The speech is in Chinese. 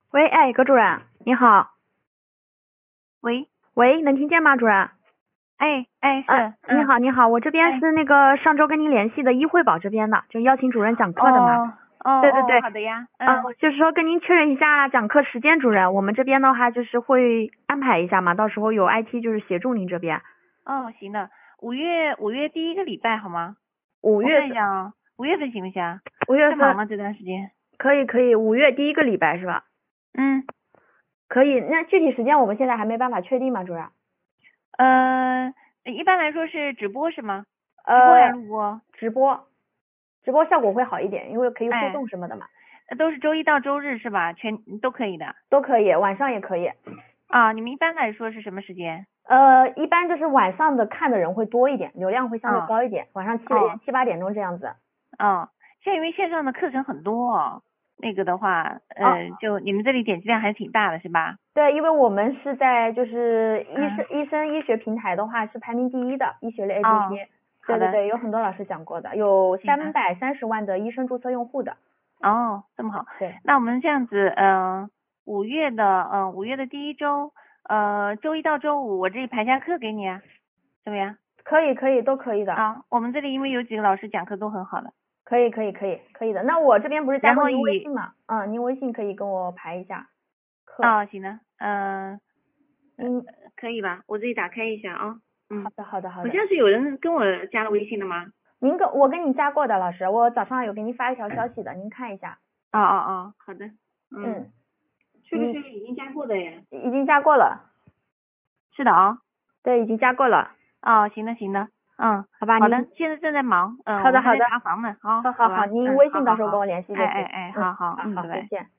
喂，哎，葛主任，你好。 喂， 喂，能听见吗，主任？你好，你好，我这边哎， 是那个上周跟您联系的医惠保这边的，就邀请主任讲课的嘛。 哦，哦， 对对对， 好的呀， 就是说跟您确认一下讲课时间，主任，我们这边的话就是会安排一下嘛，到时候有 IT 就是协助您这边。 哦，行的，五月第一个礼拜好吗？我五月份， 看一下啊，5月份行不行啊？ 五月份太忙了这段时间。 可以，5月第一个礼拜是吧？ 嗯， 可以，那具体时间我们现在还没办法确定嘛，主任。 一般来说是直播是吗？直播还是呃， 录播？ 直播，直播效果会好一点，因为可以互哎， 动什么的嘛， 都是周一到周日是吧？全都可以的。 都可以，晚上也可以。 啊，你们一般来说是什么时间？ 一般就是晚上的看的人会多一点，流量会相对哦， 高一点，晚上哦， 七八点钟这样子。 哦，现在因为线上的课程很多哦，那个的话， 哦， 就你们这里点击量还是挺大的是吧？ 对，因为我们是在就是嗯， 医生医学平台的话是排名第一的医学类哦， APP。 好的， 对对对，有很多老师讲过的，有行的。 330万的医生注册用户的。 哦，这么好。 对， 那我们这样子，五月的第一周，周一到周五我这里排下课给你啊，怎么样？ 可以都可以的， 啊，我们这里因为有几个老师讲课都很好的， 可以的。那我这边不是加然过您微后信嘛？您微信可以跟我排一下课。 哦，行的， 嗯， 可以吧？我这里打开一下啊， 好的。 好像是有人跟我加了微信的吗？ 我跟你加过的老师，我早上有给您发一条消息的，您看一下。 好的， 嗯， 是不是已经加过的呀？ 已经加过了， 是的啊， 对，已经加过了。 哦，行的， 好吧， 好的，现在正在忙，我们还在好的， 查房呢，好吧， 您微信到时候跟好， 我联系就行。 好， 好， 拜拜。 再见。